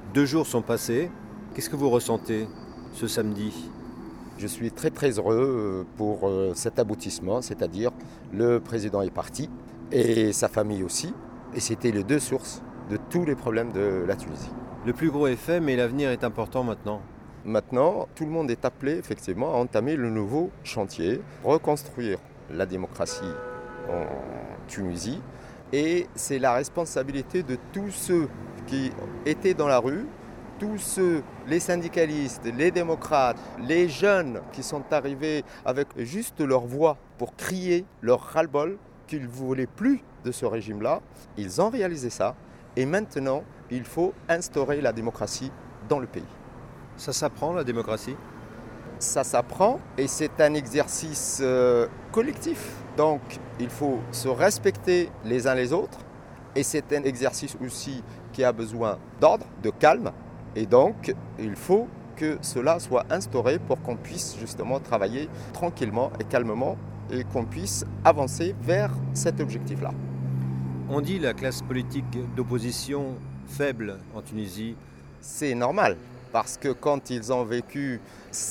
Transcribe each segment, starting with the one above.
2 jours sont passés. Qu'est-ce que vous ressentez ce samedi? Je suis très très heureux pour cet aboutissement, c'est-à-dire le président est parti et sa famille aussi. Et c'était les deux sources de tous les problèmes de la Tunisie. Le plus gros est fait, mais l'avenir est important maintenant. Maintenant, tout le monde est appelé effectivement à entamer le nouveau chantier, reconstruire la démocratie en Tunisie. Et c'est la responsabilité de tous ceux qui étaient dans la rue, tous ceux, les syndicalistes, les démocrates, les jeunes qui sont arrivés avec juste leur voix pour crier leur ras-le-bol qu'ils ne voulaient plus de ce régime-là. Ils ont réalisé ça et maintenant il faut instaurer la démocratie dans le pays. Ça s'apprend, la démocratie? Ça s'apprend et c'est un exercice collectif. Donc il faut se respecter les uns les autres et c'est un exercice aussi qui a besoin d'ordre, de calme. Et donc, il faut que cela soit instauré pour qu'on puisse justement travailler tranquillement et calmement et qu'on puisse avancer vers cet objectif-là. On dit la classe politique d'opposition faible en Tunisie. C'est normal, parce que quand ils ont vécu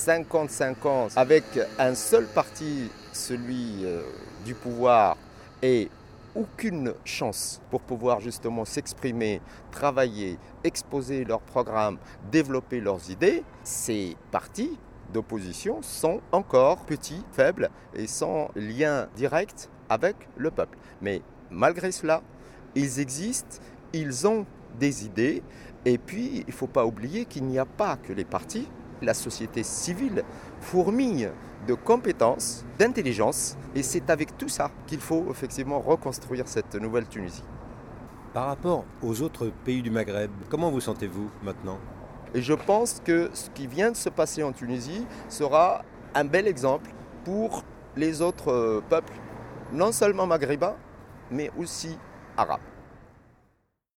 55 ans avec un seul parti, celui du pouvoir, et aucune chance pour pouvoir justement s'exprimer, travailler, exposer leurs programmes, développer leurs idées, ces partis d'opposition sont encore petits, faibles et sans lien direct avec le peuple. Mais malgré cela, ils existent, ils ont des idées et puis il ne faut pas oublier qu'il n'y a pas que les partis. La société civile fourmille de compétences, d'intelligence, et c'est avec tout ça qu'il faut effectivement reconstruire cette nouvelle Tunisie. Par rapport aux autres pays du Maghreb, comment vous sentez-vous maintenant? Et je pense que ce qui vient de se passer en Tunisie sera un bel exemple pour les autres peuples, non seulement maghrébins, mais aussi arabes.